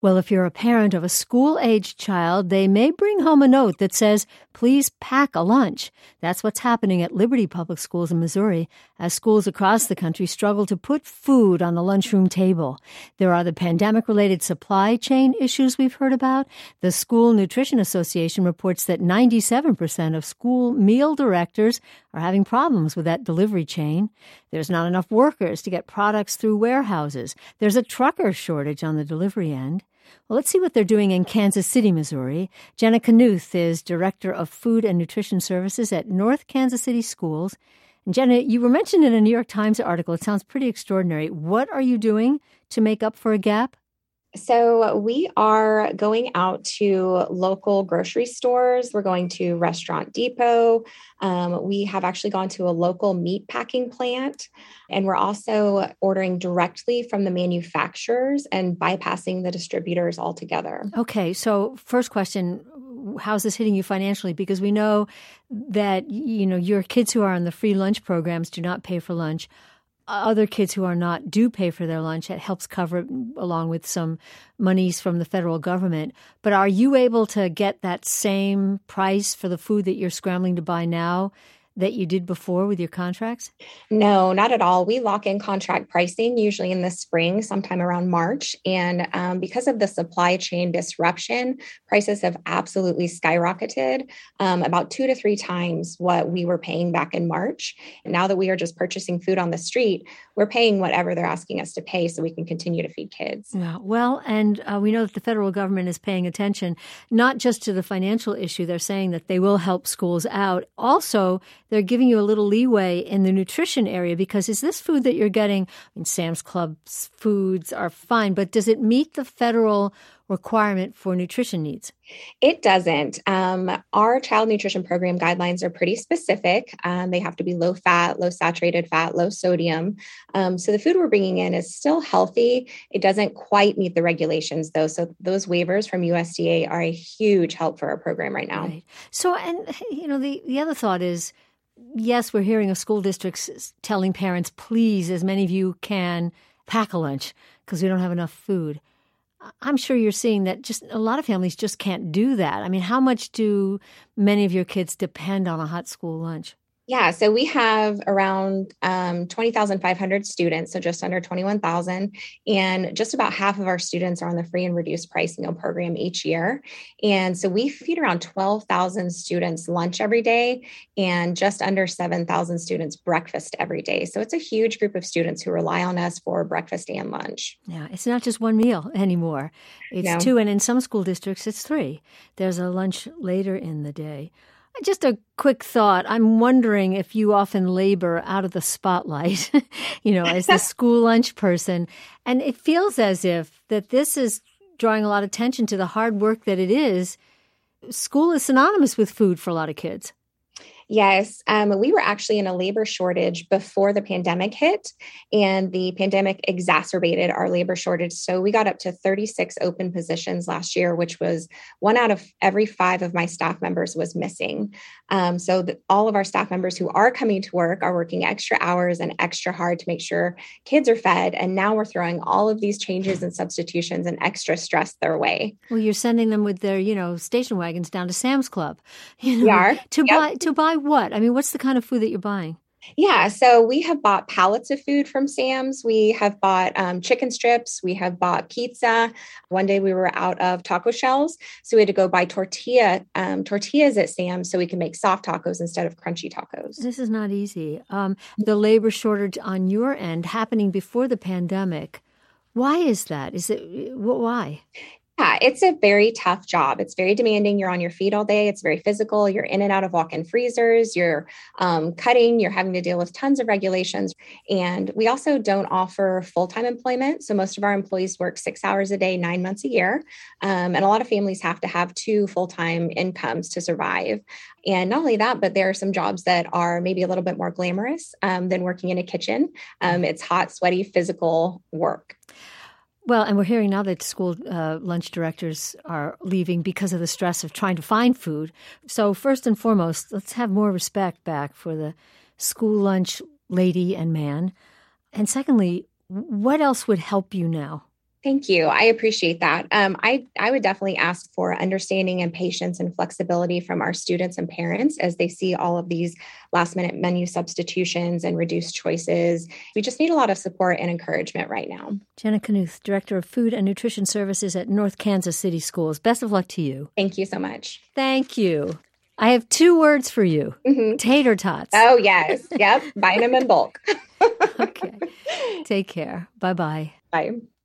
Well, if you're a parent of a school-aged child, they may bring home a note that says, please pack a lunch. That's what's happening at Liberty Public Schools in Missouri as schools across the country struggle to put food on the lunchroom table. There are the pandemic-related supply chain issues we've heard about. The School Nutrition Association reports that 97% of school meal directors are having problems with that delivery chain. There's not enough workers to get products through warehouses. There's a trucker shortage on the delivery end. Well, let's see what they're doing in Kansas City, Missouri. Jenna Knuth is Director of Food and Nutrition Services at North Kansas City Schools. And Jenna, you were mentioned in a New York Times article. It sounds pretty extraordinary. What are you doing to make up for a gap? So we are going out to local grocery stores. We're going to Restaurant Depot. We have actually gone to a local meat packing plant. And we're also ordering directly from the manufacturers and bypassing the distributors altogether. Okay, so first question, how's this hitting you financially? Because we know that, your kids who are on the free lunch programs do not pay for lunch. Other kids who are not do pay for their lunch. It helps cover it along with some monies from the federal government. But are you able to get that same price for the food that you're scrambling to buy now that you did before with your contracts? No, not at all. We lock in contract pricing usually in the spring, sometime around March. And because of the supply chain disruption, prices have absolutely skyrocketed, about 2 to 3 times what we were paying back in March. And now that we are just purchasing food on the street, we're paying whatever they're asking us to pay so we can continue to feed kids. Yeah, well, and we know that the federal government is paying attention, not just to the financial issue. They're saying that they will help schools out. Also, they're giving you a little leeway in the nutrition area because is this food that you're getting, Sam's Club's foods are fine, but does it meet the federal requirement for nutrition needs? It doesn't. Our child nutrition program guidelines are pretty specific. They have to be low fat, low saturated fat, low sodium. So the food we're bringing in is still healthy. It doesn't quite meet the regulations, though. So those waivers from USDA are a huge help for our program right now. Right. So, and the other thought is, yes, we're hearing of school districts telling parents, please, as many of you can, pack a lunch because we don't have enough food. I'm sure you're seeing that just a lot of families just can't do that. I mean, how much do many of your kids depend on a hot school lunch? Yeah, so we have around 20,500 students, so just under 21,000, and just about half of our students are on the free and reduced price meal program each year. And so we feed around 12,000 students lunch every day and just under 7,000 students breakfast every day. So it's a huge group of students who rely on us for breakfast and lunch. Yeah, it's not just one meal anymore. It's 2, and in some school districts, it's 3. There's a lunch later in the day. Just a quick thought. I'm wondering if you often labor out of the spotlight, as the school lunch person. And it feels as if that this is drawing a lot of attention to the hard work that it is. School is synonymous with food for a lot of kids. Yes, we were actually in a labor shortage before the pandemic hit, and the pandemic exacerbated our labor shortage. So we got up to 36 open positions last year, which was 1 out of every 5 of my staff members was missing. All of our staff members who are coming to work are working extra hours and extra hard to make sure kids are fed. And now we're throwing all of these changes and substitutions and extra stress their way. Well, you're sending them with their, station wagons down to Sam's Club. We are. To buy what? I mean, what's the kind of food that you're buying? Yeah, so we have bought pallets of food from Sam's. We have bought chicken strips. We have bought pizza. One day we were out of taco shells, so we had to go buy tortillas at Sam's so we can make soft tacos instead of crunchy tacos. This is not easy. The labor shortage on your end happening before the pandemic. Why is that? Why? Yeah, it's a very tough job. It's very demanding. You're on your feet all day. It's very physical. You're in and out of walk-in freezers. You're cutting. You're having to deal with tons of regulations. And we also don't offer full-time employment. So most of our employees work 6 hours a day, 9 months a year. And a lot of families have to have 2 full-time incomes to survive. And not only that, but there are some jobs that are maybe a little bit more glamorous than working in a kitchen. It's hot, sweaty, physical work. Well, and we're hearing now that school lunch directors are leaving because of the stress of trying to find food. So first and foremost, let's have more respect back for the school lunch lady and man. And secondly, what else would help you now? Thank you. I appreciate that. I would definitely ask for understanding and patience and flexibility from our students and parents as they see all of these last minute menu substitutions and reduced choices. We just need a lot of support and encouragement right now. Jenna Knuth, Director of Food and Nutrition Services at North Kansas City Schools. Best of luck to you. Thank you so much. Thank you. I have 2 words for you. Tater tots. Oh, yes. Yep. Buying them in bulk. Okay. Take care. Bye-bye. Bye.